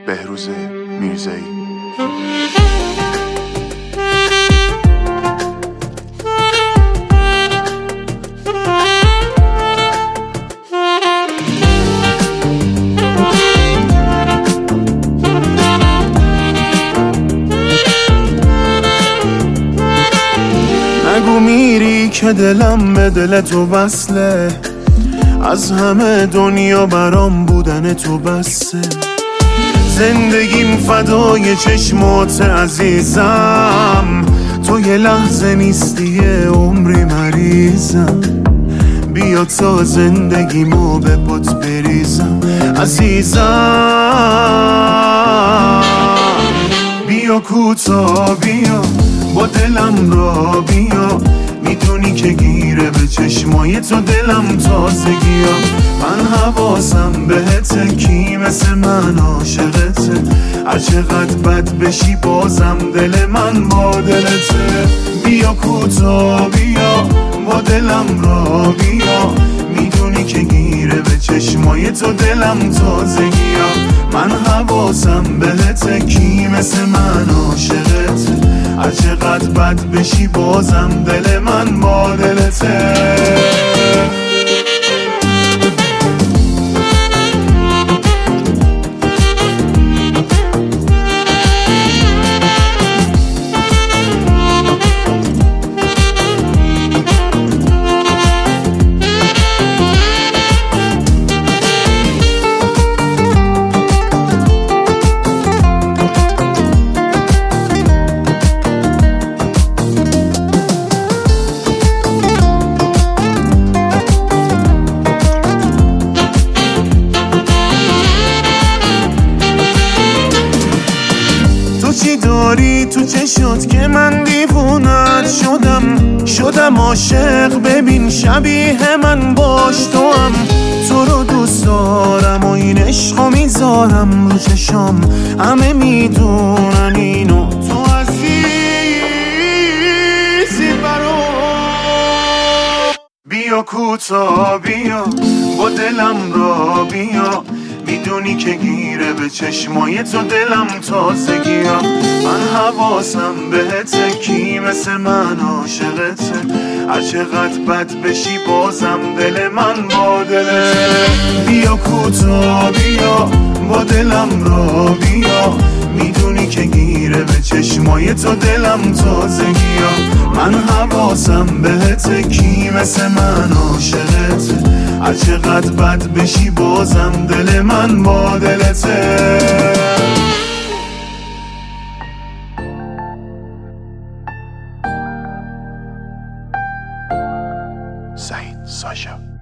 بهروز میرزایی. نگو میری که دلم به دل تو وصله، از همه دنیا برام بودن تو بسه. زندگیم فدای چشمات عزیزم، تو یه لحظه نیستی یه عمری مریضم. بیا تا زندگیمو به پات بریزم عزیزم. بیا کوتا بیا با دلم را بیا، میدونی که گیره به چشمای تو دلم تازگیا. من حواسم بهته، کی مثل من عاشقته. هر چقدر بد بشی بازم دل من با دلته. بیا کوتا بیا با دلم را بیا، میدونی که گیره به چشمای تو دلم تازگیا. من حواسم بهته، کی مثل من عاشقته. هر چقدر بد بشی بازم دل من با دلته. چی داری تو چشات که من دیوونت شدم عاشق. ببین شبیه من باش تو هم، تو رو دوست دارم و این عشقو میذارم رو چشام. همه میدونن اینو، تو عزیزی برام. بیا کوتا بیا با دلم را بیا، میدونی که گیره به چشمای تو دلم تازگیا. من حواسم بهته، کی مثل من عاشقته. هر چقدر بد بشی بازم دل من با دلته. بیا کوتا بیا با دلم را بیا، میدونی که گیره به چشمای تو دلم تازگیا. من حواسم بهته، کی مثل من عاشقته. هر چقدر بد بشی بازم دل من با دلته. سعید ساشا.